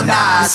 galvanize.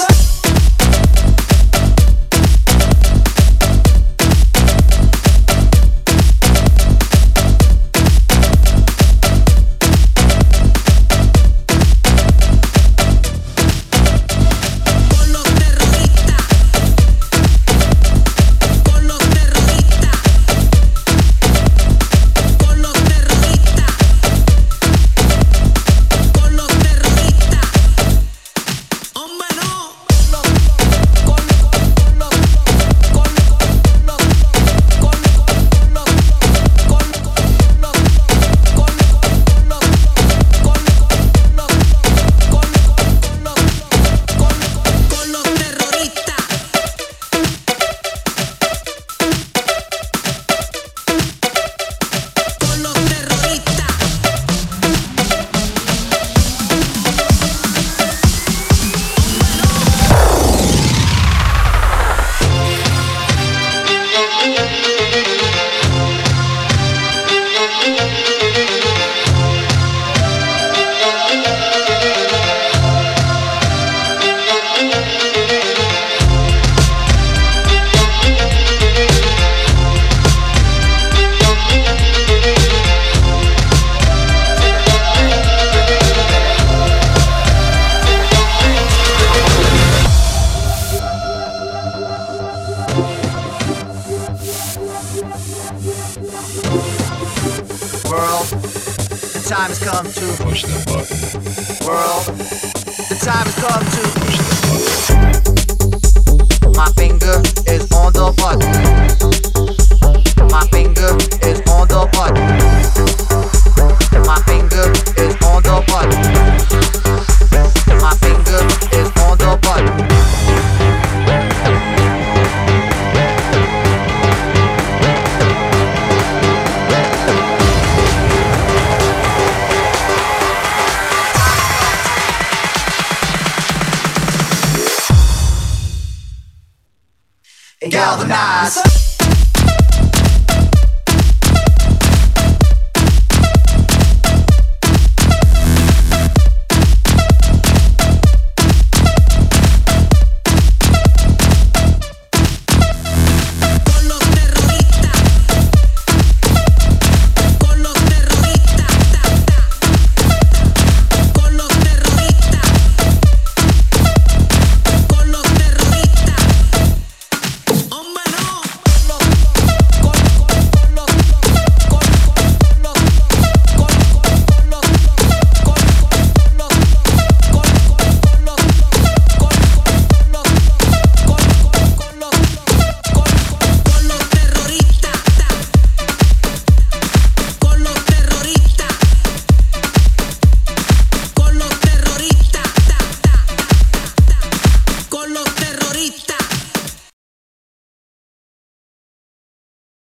World, the time has come to push the button. World, the time has come to push the button. My finger is on the button. My finger is on the button. My finger is on the button. My finger is on the button. Galvanize.